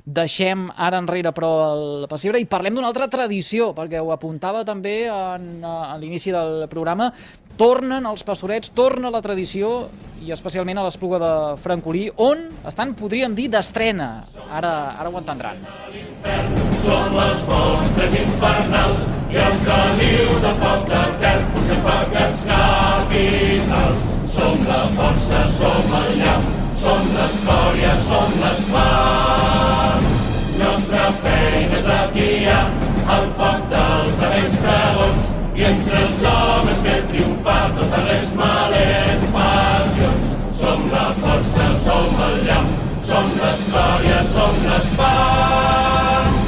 deixem ara enrere però el pessebre i parlem d'una altra tradició, perquè ho apuntava també a l'inici del programa. Tornen els pastorets, torna la tradició, i especialment a l'Espluga de Francolí, on estan, podríem dir, d'estrena. Ara ho entendran. Som les monstres infernals i el caliu de foc etern forja pecats capitals. Som la força, som el llamp, som l'escòria, som l'espart. Nostra feina és atiar el foc dels avencs dragons i entre els homes fer triomfar totes les males passions. Som la força, som el llamp, som l'escòria, som l'espart.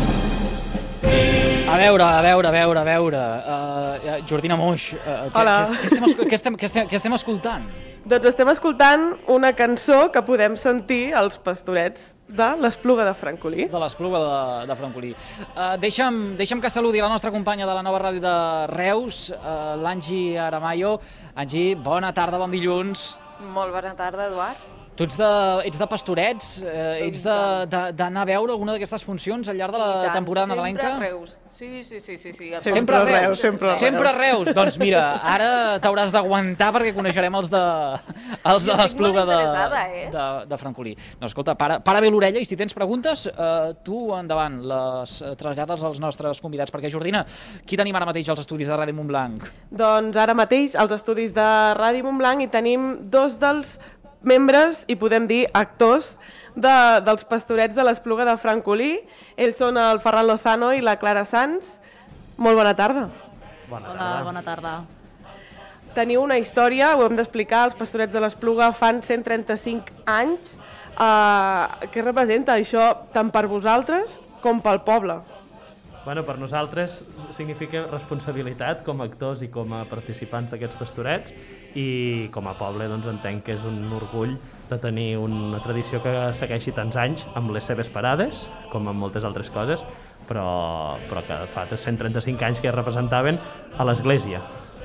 A veure. Jordina Moix, què estem escoltant? Doncs estem escoltant una cançó que podem sentir als pastorets de l'Espluga de Francolí. De l'Espluga de Francolí. Deixa'm que saludi la nostra companya de la nova ràdio de Reus, l'Angi Aramayo. Angi, bona tarda, bon dilluns. Molt bona tarda, Eduard. Tu ets de pastorets? Ets d'anar a veure alguna d'aquestes funcions al llarg de la temporada nadalenca? Sempre a Reus. Sí. Sempre a Reus. Sempre a Reus. Doncs mira, ara t'hauràs d'aguantar perquè coneixerem els de l'Espluga de Francolí. No, escolta, para bé l'orella i si tens preguntes, tu endavant, les trasllades als nostres convidats. Perquè, Jordina, qui tenim ara mateix als estudis de Ràdio Montblanc? Doncs ara mateix als estudis de Ràdio Montblanc hi tenim dos dels membres, i podem dir actors, dels pastorets de l'Espluga de Francolí. Ells són el Ferran Lozano i la Clara Sanz. Molt bona tarda. Bona tarda. Teniu una història, ho hem d'explicar, els pastorets de l'Espluga fan 135 anys. Què representa això tant per vosaltres com pel poble? Bueno, per nosaltres significa responsabilitat com a actors i com a participants d'aquests pastorets, i com a poble doncs, entenc que és un orgull de tenir una tradició que segueixi tants anys amb les seves parades, com amb moltes altres coses, però que fa 135 anys que representaven a l'Església.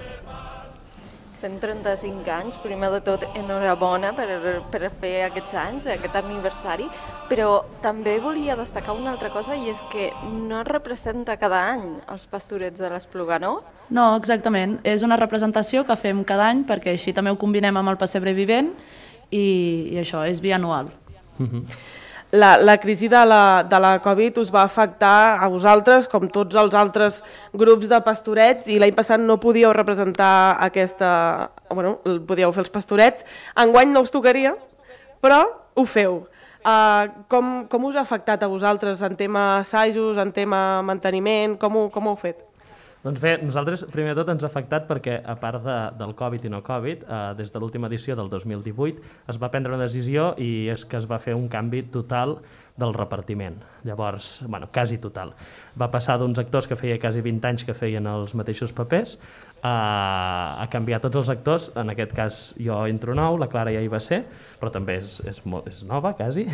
135 anys, primer de tot enhorabona per fer aquests anys, aquest aniversari, però també volia destacar una altra cosa, i és que no es representa cada any els pastorets de l'Espluga, no? No, exactament. És una representació que fem cada any perquè així també ho combinem amb el pessebre vivent i això, és bianual. La crisi de la Covid us va afectar a vosaltres, com tots els altres grups de pastorets, i l'any passat no podíeu representar podíeu fer els pastorets. Enguany no us tocaria, però ho feu. Com us ha afectat a vosaltres en tema assajos, en tema manteniment? Com ho heu fet? Doncs bé, nosaltres primer de tot ens ha afectat perquè, a part del Covid i no Covid, des de l'última edició del 2018 es va prendre una decisió i és que es va fer un canvi total del repartiment. Llavors, quasi total. Va passar d'uns actors que feia quasi 20 anys que feien els mateixos papers a canviar tots els actors. En aquest cas jo entro nou, la Clara ja hi va ser, però també és nova, quasi,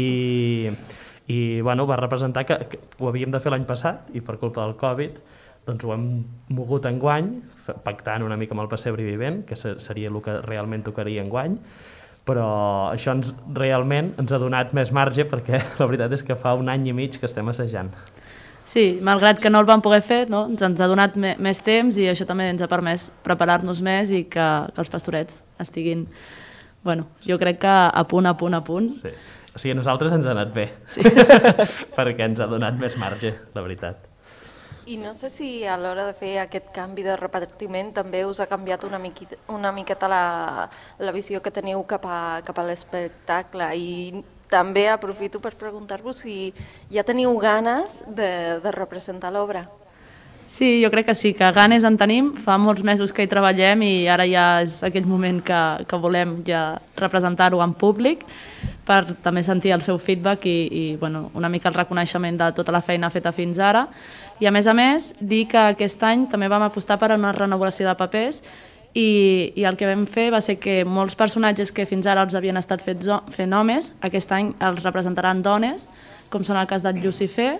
i va representar que ho havíem de fer l'any passat i per culpa del Covid doncs ho hem mogut enguany, pactant una mica amb el pessebre vivent, que seria el que realment tocaria enguany, però això realment ens ha donat més marge perquè la veritat és que fa 1 any i mig que estem assajant. Sí, malgrat que no el vam poder fer, no? Ens ha donat més temps i això també ens ha permès preparar-nos més i que els pastorets estiguin, jo crec que a punt. Sí. O sigui, a nosaltres ens ha anat bé, sí. perquè ens ha donat més marge, la veritat. I no sé si a l'hora de fer aquest canvi de repartiment també us ha canviat una miqueta la visió que teniu cap a l'espectacle, i també aprofito per preguntar-vos si ja teniu ganes de representar l'obra. Sí, jo crec que sí, que ganes en tenim, fa molts mesos que hi treballem i ara ja és aquell moment que volem ja representar-ho en públic per també sentir el seu feedback i una mica el reconeixement de tota la feina feta fins ara. I a més, dir que aquest any també vam apostar per una renovació de papers i el que vam fer va ser que molts personatges que fins ara els havien estat fent homes, aquest any els representaran dones, com són el cas del Llucifer,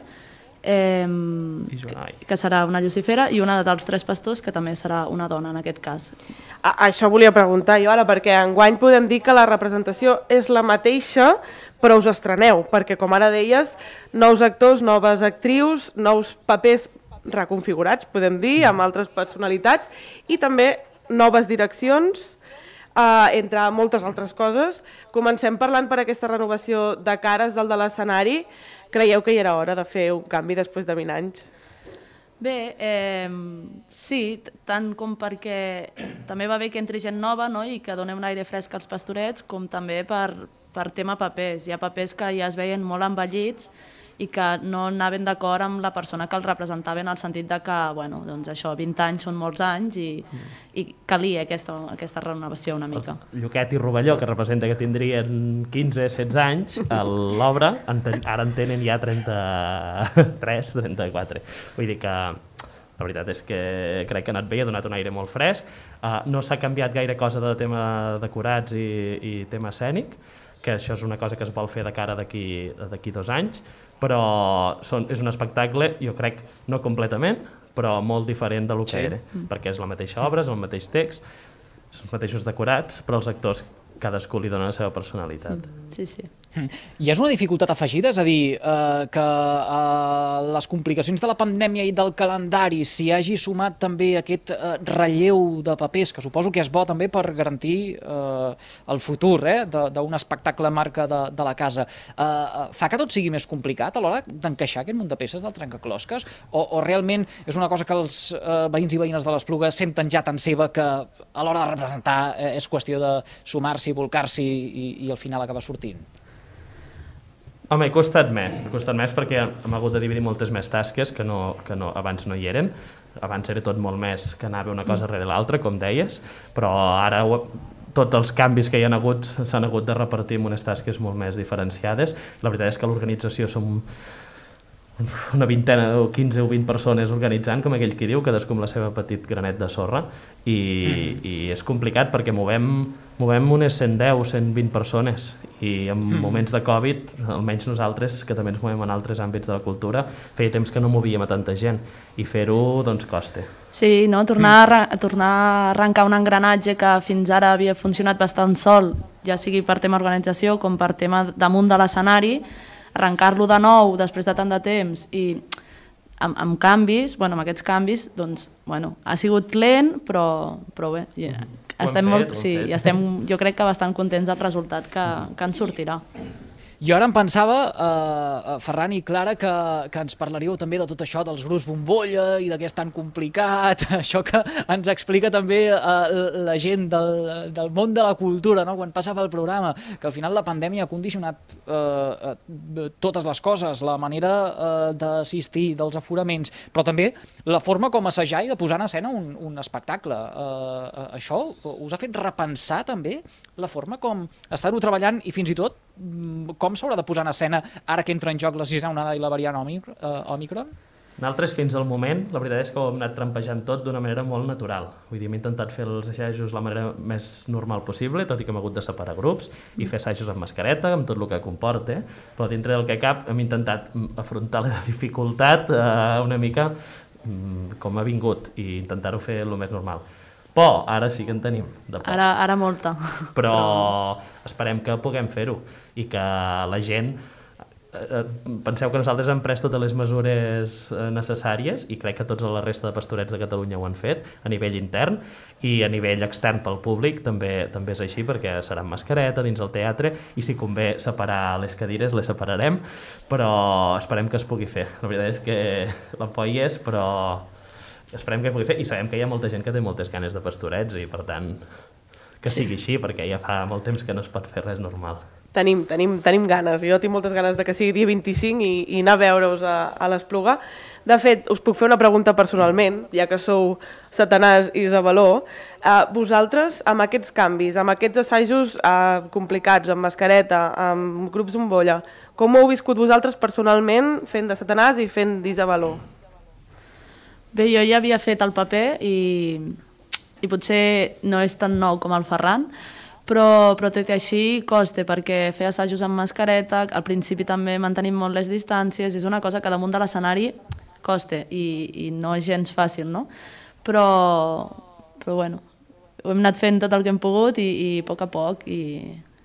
que serà una lucifera, i una dels 3 pastors, que també serà una dona en aquest cas. Això volia preguntar jo ara, perquè enguany podem dir que la representació és la mateixa, però us estreneu, perquè com ara deies, nous actors, noves actrius, nous papers reconfigurats, podem dir, amb altres personalitats, i també noves direccions, entre moltes altres coses. Comencem parlant per aquesta renovació de cares del de l'escenari. Creieu que hi era hora de fer un canvi després de 20 anys? Bé, sí, tant com perquè també va bé que entri gent nova, no?, i que doni un aire fresc als Pastorets, com també per tema papers. Hi ha papers que ja es veien molt envellits i que no anaven d'acord amb la persona que els representava, en el sentit de que, bueno, doncs això, 20 anys són molts anys i calia aquesta renovació una mica. Lluquet i Rovelló, que representa que tindrien 15-16 anys a l'obra, ara en tenen ja 33-34. Vull dir que la veritat és que crec que ha anat bé, ha donat un aire molt fresc. No s'ha canviat gaire cosa de tema decorats i tema escènic, que això és una cosa que es vol fer de cara d'aquí 2 anys, però és un espectacle, jo crec, no completament, però molt diferent del que era, perquè és la mateixa obra, és el mateix text, els mateixos decorats, però els actors cadascú li dona la seva personalitat. Sí, sí. I és una dificultat afegida? És a dir, que les complicacions de la pandèmia i del calendari s'hi hagi sumat també aquest relleu de papers, que suposo que és bo també per garantir el futur d'un espectacle marca de la casa. Fa que tot sigui més complicat a l'hora d'encaixar aquest munt de peces del trencaclosques? O realment és una cosa que els veïns i veïnes de l'Espluga senten ja tan seva que a l'hora de representar és qüestió de sumar-s'hi, volcar-s'hi i al final acaba sortint? Home, ha costat més perquè hem hagut de dividir moltes més tasques que abans no hi eren. Abans era tot molt més que anava una cosa rere l'altra, com deies, però ara tots els canvis que hi han hagut s'han hagut de repartir en unes tasques molt més diferenciades. La veritat és que l'organització som una vintena o 15 o 20 persones organitzant, com aquell qui diu, cadascú amb la seva petit granet de sorra, i és complicat perquè movem unes 110 o 120 persones, i en moments de Covid, almenys nosaltres, que també ens movem en altres àmbits de la cultura, feia temps que no movíem a tanta gent, i fer-ho doncs costa. Sí, no? Tornar a arrencar un engranatge que fins ara havia funcionat bastant sol, ja sigui per tema organització com per tema damunt de l'escenari, arrencar-lo de nou després de tant de temps i amb canvis, amb aquests canvis, doncs, ha sigut lent, però bé, estem jo crec que bastant contents del resultat que ens sortirà. Jo ara em pensava, Ferran i Clara, que ens parlaríeu també de tot això dels grups bombolla i de què és tan complicat, això que ens explica també la gent del món de la cultura, no? Quan passa pel programa, que al final la pandèmia ha condicionat totes les coses, la manera d'assistir, dels aforaments, però també la forma com assajar i de posar en escena un espectacle. Això us ha fet repensar també la forma com estar-ho treballant i fins i tot com s'haurà de posar en escena ara que entra en joc la sisena onada i la variant Òmicron? Nosaltres, fins al moment, la veritat és que ho hem anat trampejant tot d'una manera molt natural. Vull dir, hem intentat fer els assajos la manera més normal possible, tot i que hem hagut de separar grups i fer assajos amb mascareta, amb tot el que comporta, però dintre del que cap hem intentat afrontar la dificultat una mica com ha vingut i intentar-ho fer el més normal. Por, ara sí que en tenim, de por. Ara molta. Però esperem que puguem fer-ho i que la gent... Penseu que nosaltres hem pres totes les mesures necessàries i crec que tota la resta de pastorets de Catalunya ho han fet a nivell intern i a nivell extern pel públic també és així, perquè serà amb mascareta dins el teatre i si convé separar les cadires les separarem, però esperem que es pugui fer. La veritat és que la por hi és, però esperem que pugui fer i sabem que hi ha molta gent que té moltes ganes de pastorets i per tant que sigui així, perquè ja fa molt temps que no es pot fer res normal. Tenim ganes. Jo tinc moltes ganes de que sigui dia 25 i anar a veure-us a l'Espluga. De fet, us puc fer una pregunta personalment, ja que sou Satanàs i Zabaló. Vosaltres, amb aquests canvis, amb aquests assajos complicats, amb mascareta, amb grups bombolla, com ho heu viscut vosaltres personalment fent de Satanàs i fent d'Isabeló? Bé, jo ja havia fet el paper i potser no és tan nou com el Ferran, però tot i així costa, perquè fer assajos amb mascareta, al principi també mantenim molt les distàncies, és una cosa que damunt de l'escenari costa i no és gens fàcil, no? Però bueno, ho hem anat fent tot el que hem pogut i a poc i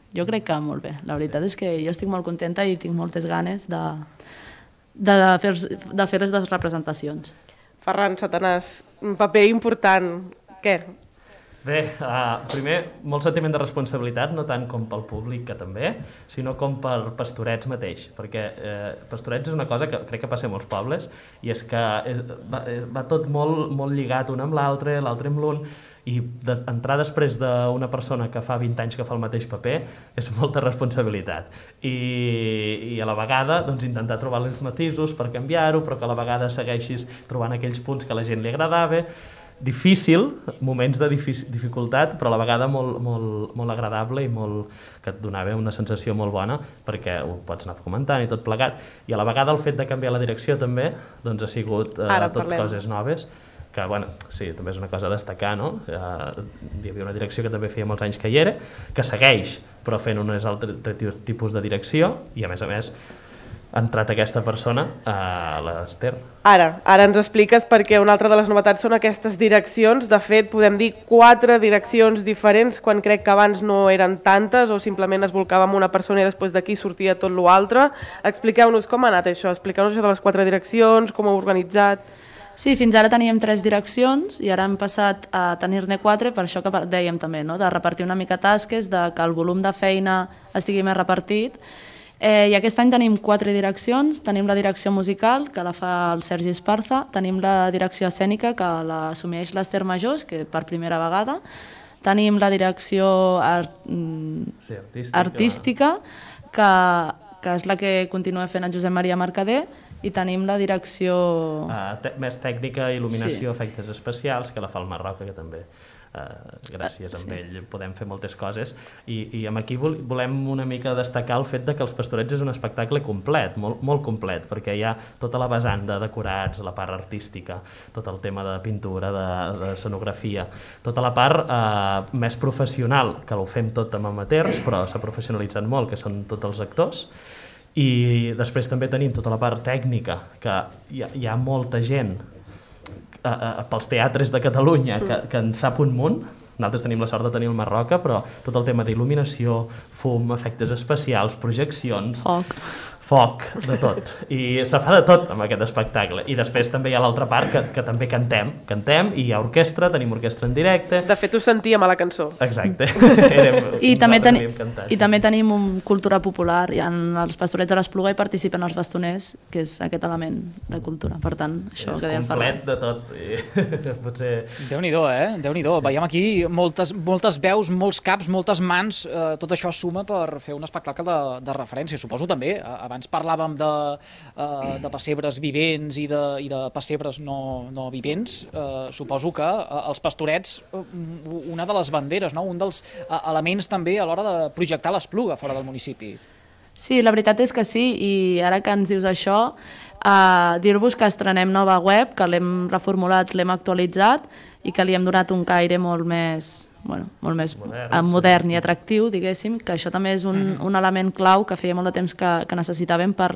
Jo crec que molt bé. La veritat és que jo estic molt contenta i tinc moltes ganes de fer les dues representacions. Ferran, Satanàs, un paper important. Què? Bé, primer, molt sentiment de responsabilitat, no tant com pel públic, que també, sinó com per Pastorets mateix, perquè Pastorets és una cosa que crec que passa a molts pobles, i és que va tot molt lligat un amb l'altre, l'altre amb l'un, i entrar després d'una persona que fa 20 anys que fa el mateix paper és molta responsabilitat. I a la vegada doncs, intentar trobar els matisos per canviar-ho, però que a la vegada segueixis trobant aquells punts que a la gent li agradava. Difícil, moments de dificultat, però a la vegada molt agradable i que et donava una sensació molt bona, perquè ho pots anar comentant i tot plegat. I a la vegada el fet de canviar la direcció també doncs ha sigut tot coses noves, que bueno, sí, també és una cosa a destacar, no? Hi havia una direcció que també feia molts anys que hi era, que segueix, però fent uns altres tipus de direcció, i a més ha entrat aquesta persona, l'Ester. Ara ens expliques perquè una altra de les novetats són aquestes direccions. De fet, podem dir 4 direccions diferents, quan crec que abans no eren tantes, o simplement es volcava amb una persona i després d'aquí sortia tot l'altre. Expliqueu-nos com ha anat això, expliqueu-nos això de les 4 direccions, com heu organitzat. Sí, fins ara teníem 3 direccions i ara hem passat a tenir-ne 4, per això que dèiem també, no? De repartir una mica tasques, de que el volum de feina estigui més repartit. I aquest any tenim 4 direccions. Tenim la direcció musical, que la fa el Sergi Esparza, tenim la direcció escènica, que l'assumeix l'Ester Majós, que per primera vegada, tenim la direcció artística, que és la que continua fent el Josep Maria Mercader, i tenim la direcció... més tècnica, il·luminació, efectes especials, que la fa el Marroca, que també... gràcies a ell podem fer moltes coses i aquí volem una mica destacar el fet de que els Pastorets és un espectacle complet, molt complet, perquè hi ha tota la vessant de decorats, la part artística, tot el tema de pintura, de escenografia, tota la part més professional, que ho fem tot amb amateurs, però s'ha professionalitzat molt, que són tots els actors. I després també tenim tota la part tècnica, que hi ha molta gent pels teatres de Catalunya que en sap un munt. Nosaltres tenim la sort de tenir el Marroca, però tot el tema d'il·luminació, fum, efectes especials, projeccions, foc, de tot. I se fa de tot amb aquest espectacle. I després també hi ha l'altra part que també cantem, i hi ha orquestra, tenim orquestra en directe. De fet, ho sentíem a la cançó. Exacte. I també tenim cultura popular, i en els Pastorets de l'Espluga hi participen els bastoners, que és aquest element de cultura. Per tant, això que dèiem complet de tot. Potser... Déu-n'hi-do, Déu-n'hi-do. Veiem aquí moltes veus, molts caps, moltes mans. Tot això suma per fer un espectacle de referència. Suposo també, abans parlàvem de pessebres vivents i de pessebres no vivents. Suposo que els Pastorets, una de les banderes, no? Un dels elements també a l'hora de projectar l'Espluga fora del municipi. Sí, la veritat és que sí, i ara que ens dius això, dir-vos que estrenem nova web, que l'hem reformulat, l'hem actualitzat i que li hem donat un caire molt més modern i atractiu, diguéssim, que això també és un element clau que feia molt de temps que necessitàvem per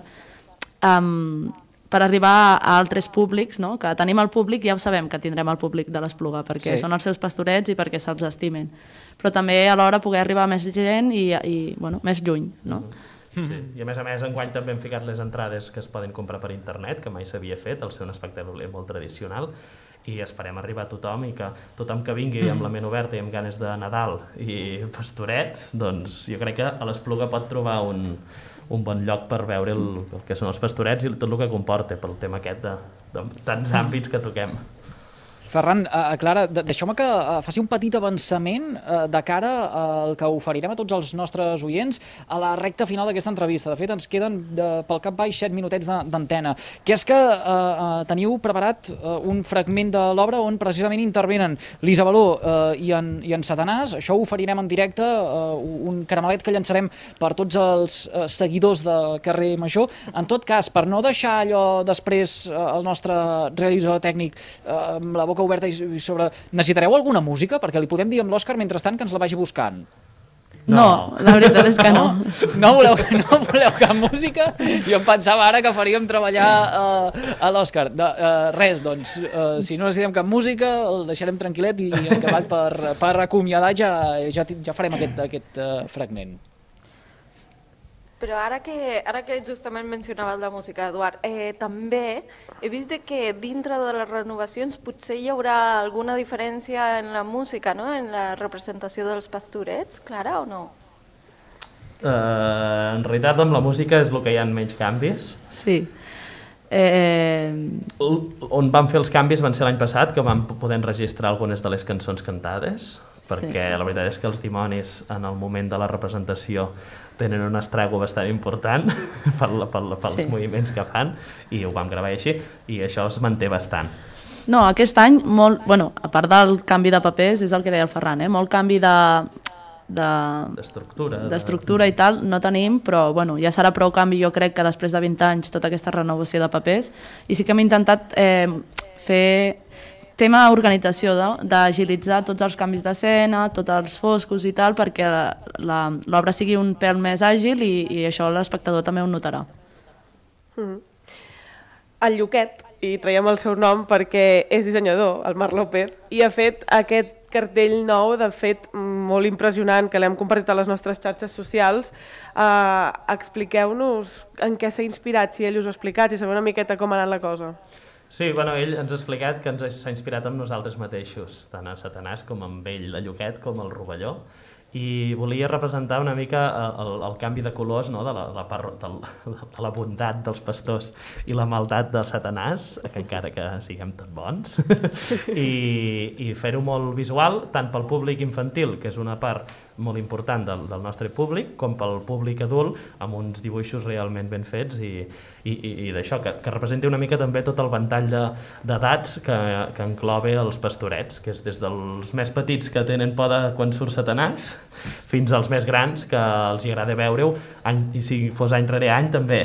arribar a altres públics, no? Que tenim el públic, ja ho sabem que tindrem el públic de l'Espluga, perquè són els seus pastorets i perquè se'ls estimen, però també alhora poder arribar a més gent i més lluny, no? Sí. I a més, enguany també hem ficat les entrades que es poden comprar per internet, que mai s'havia fet, al ser un espectacle molt tradicional, i esperem arribar a tothom, i que tothom que vingui amb la ment oberta i amb ganes de Nadal i pastorets, doncs jo crec que a l'Espluga pot trobar un bon lloc per veure el que són els pastorets i tot el que comporta pel tema aquest de tants àmbits que toquem. Ferran, Clara, deixeu-me que faci un petit avançament de cara al que oferirem a tots els nostres oients a la recta final d'aquesta entrevista. De fet, ens queden pel cap baix 7 minutets d'antena, que és que teniu preparat un fragment de l'obra on precisament intervenen l'Isabeló i en Satanàs. Això ho oferirem en directe, un caramelet que llançarem per tots els seguidors de Carrer Major. En tot cas, per no deixar allò després el nostre realitzador tècnic amb la boca oberta i sobre... Necessitareu alguna música? Perquè li podem dir amb l'Òscar mentrestant que ens la vagi buscant. No, la veritat és que no. No voleu cap música? Jo em pensava ara que faríem treballar a l'Òscar. Res, doncs, si no necessitem cap música, el deixarem tranquil·let i acabat per acomiadar ja farem aquest fragment. Però ara que justament mencionava el de música, Eduard, també he vist que dintre de les renovacions potser hi haurà alguna diferència en la música, no? En la representació dels pastorets, Clara, o no? En realitat amb la música és el que hi ha menys canvis. Sí. On vam fer els canvis van ser l'any passat, que vam poder enregistrar algunes de les cançons cantades, perquè la veritat és que els dimonis en el moment de la representació tenen un estrago bastant important pels moviments que fan, i ho vam gravar així, i això es manté bastant. No, aquest any, a part del canvi de papers, és el que deia el Ferran, molt canvi d'estructura i tal, no tenim, però ja serà prou canvi, jo crec que després de 20 anys tota aquesta renovació de papers, i sí que hem intentat fer tema organització, d'agilitzar tots els canvis d'escena, tots els foscos i tal, perquè l'obra sigui un pèl més àgil i això l'espectador també ho notarà. El Lluquet, i traiem el seu nom perquè és dissenyador, el Marc López, i ha fet aquest cartell nou, de fet molt impressionant, que l'hem compartit a les nostres xarxes socials. Expliqueu-nos en què s'ha inspirat, si ell us ha explicat, si sabeu una miqueta com ha anat la cosa. Sí, ell ens ha explicat que s'ha inspirat en nosaltres mateixos, tant a Satanàs com amb ell, a Lluquet, com al Rovelló, i volia representar una mica el canvi de colors, no? de la bondat dels pastors i la maldat del Satanàs, que encara que siguem tot bons, i fer-ho molt visual, tant pel públic infantil, que és una part molt important del nostre públic, com pel públic adult, amb uns dibuixos realment ben fets i d'això, que representi una mica també tot el ventall d'edats que enclove els pastorets, que és des dels més petits que tenen por quan surt Satanàs, fins als més grans que els agrada veure-ho, i si fos any rere any també,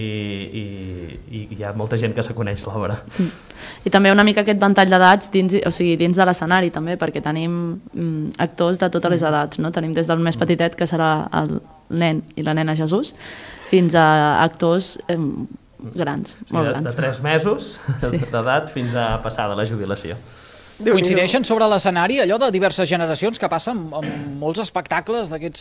i hi ha molta gent que se coneix l'obra. I també una mica aquest ventall d'edats dins de l'escenari també, perquè tenim actors de totes les edats, no? Tenim des del més petitet, que serà el nen i la nena Jesús, fins a actors grans, molt grans. De 3 mesos d'edat fins a passar de la jubilació. Coincideixen sobre l'escenari allò de diverses generacions que passa amb molts espectacles d'aquests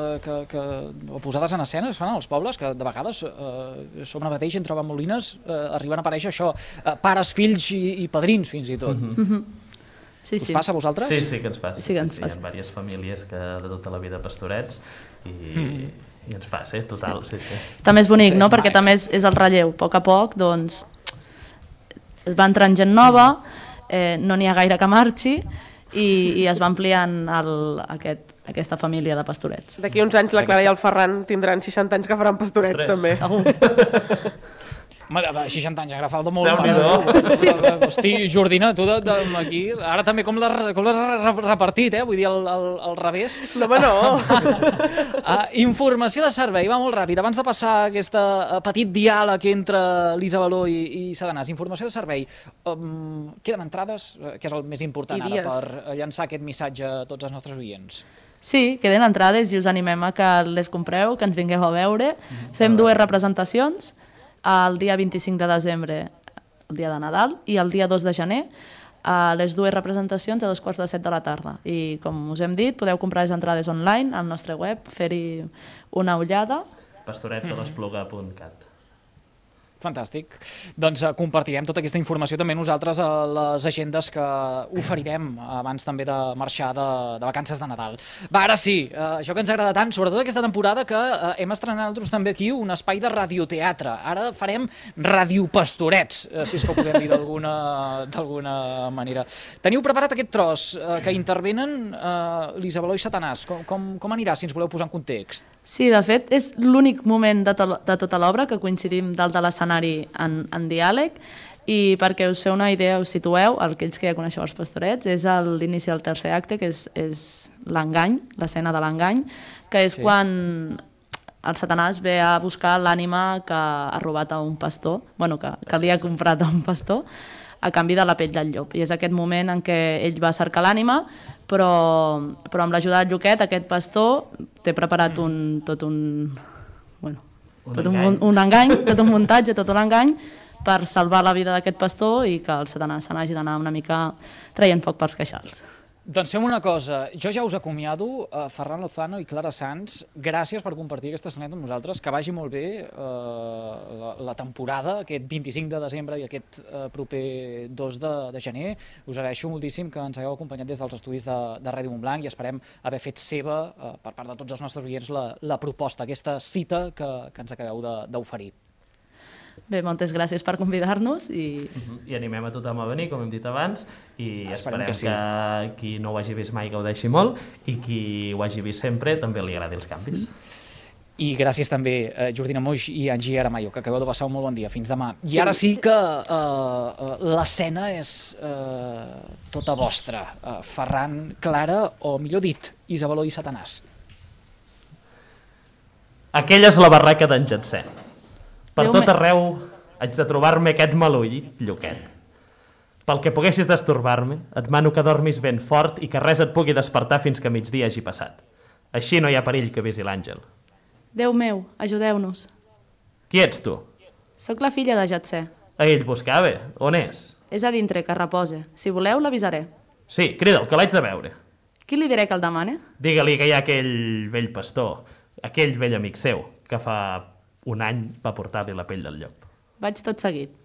o posades en escena que es fan als pobles, que de vegades sobre mateix entre bambolines arriben a aparèixer això, pares, fills i padrins fins i tot. Us passa a vosaltres? Sí que ens passa. Hi ha diverses famílies de tota la vida pastorets i ens passa, total. També és bonic, no? Perquè també és el relleu. A poc, doncs, es va entrant gent nova, no n'hi ha gaire que marxi i es va ampliant aquesta família de pastorets. D'aquí uns anys la Clara i el Ferran tindran 60 anys que faran pastorets, també. Segur. 60 anys, ara falta molt. Hosti, Jordina, tu aquí, ara també com l'has repartit, vull dir, al revés. No, home, no. Informació de servei, va molt ràpid. Abans de passar aquest petit diàleg entre Lisa Baló i Satanàs, informació de servei. Queden entrades, que és el més important ara, per llançar aquest missatge a tots els nostres oients. Sí, queden entrades i us animem a que les compreu, que ens vingueu a veure. Fem 2 representacions, el dia 25 de desembre, el dia de Nadal, i el dia 2 de gener, les 2 representacions a 2:15 de la tarda. I com us hem dit, podeu comprar les entrades online al nostre web, fer-hi una ullada. pastoretsdelespluga.cat. Fantàstic. Doncs compartirem tota aquesta informació també nosaltres a les agendes que oferirem abans també de marxar de vacances de Nadal. Va, ara sí, això que ens agrada tant, sobretot aquesta temporada que hem estrenat nosaltres també aquí un espai de radioteatre. Ara farem radiopastorets, si és que ho podem dir d'alguna manera. Teniu preparat aquest tros que intervenen Lisa Baló i Satanàs. Com anirà, si ens voleu posar en context? Sí, de fet, és l'únic moment de tota l'obra que coincidim dalt de l'escenari en diàleg, i perquè us feu una idea, us situeu, aquells que ja coneixeu els pastorets, és l'inici del tercer acte, que és l'engany, l'escena de l'engany, que és quan el Satanàs ve a buscar l'ànima que ha robat a un pastor, que li ha comprat a un pastor, a canvi de la pell del llop. I és aquest moment en què ell va cercar l'ànima, però amb l'ajuda del Lluquet, aquest pastor té preparat tot un engany, tot un muntatge, tot un engany per salvar la vida d'aquest pastor i que el Satanàs se n'hagi d'anar una mica traient foc pels queixals. Doncs fem una cosa, jo ja us acomiado, Ferran Lozano i Clara Sanz, gràcies per compartir aquesta estoneta amb nosaltres, que vagi molt bé la temporada, aquest 25 de desembre i aquest proper 2 de gener. Us agraeixo moltíssim que ens hagueu acompanyat des dels estudis de Ràdio Montblanc i esperem haver fet seva, per part de tots els nostres oients, la proposta, aquesta cita que ens acabeu d'oferir. Bé, moltes gràcies per convidar-nos i animem a tothom a venir, com hem dit abans, i esperem que qui no ho hagi vist mai gaudeixi molt i qui ho hagi vist sempre també li agradi els canvis. I gràcies també, Jordina Moix i Angie Aramayo, que acabeu de passar un molt bon dia. Fins demà. I ara sí que l'escena és tota vostra. Ferran, Clara o, millor dit, Isabeló i Satanàs. Aquella és la barraca d'en Jetser. Per tot arreu haig de trobar-me aquest maleït lluquet. Pel que poguessis destorbar-me, et mano que dormis ben fort i que res et pugui despertar fins que migdia hagi passat. Així no hi ha perill que visi l'àngel. Déu meu, ajudeu-nos. Qui ets tu? Soc la filla de Jetser. A ell buscava. On és? És a dintre, que repose. Si voleu, l'avisaré. Sí, crida'l, que l'haig de veure. Qui li diré que el demane? Digue-li que hi ha aquell vell pastor, aquell vell amic seu, que fa un any va portar-li la pell del llop. Vaig tot seguit.